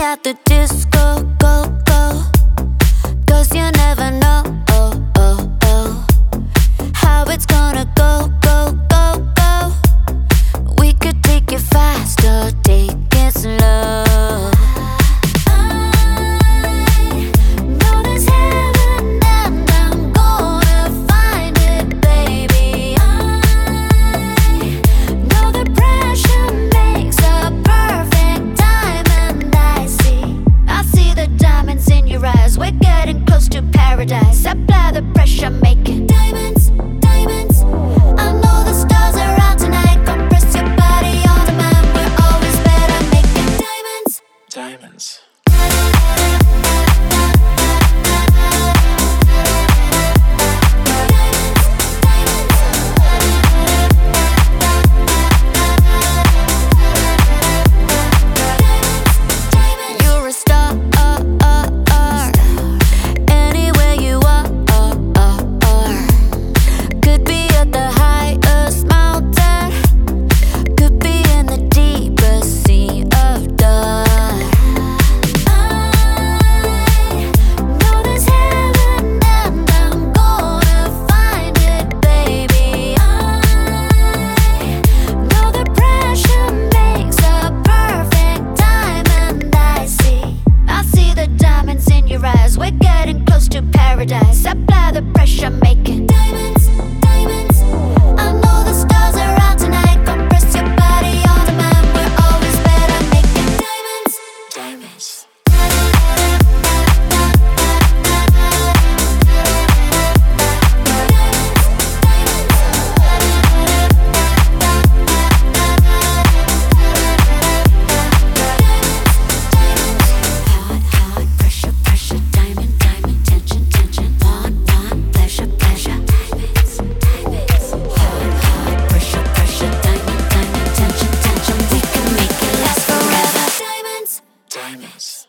at the disco, go, go. 'Cause you never know how it's gonna go, go, go, go. We could take it fast or take it slow. We're getting close to paradise. Apply the pressure, make it diamonds, diamonds. I know the stars are out tonight. Compress your body on the man. We're always better making diamonds, diamonds. We're getting close to paradise. Apply the pressure, make it diamonds, diamonds. I know the stars are out tonight. Compress your body on the man. We're always better making diamonds, diamonds. Diamonds.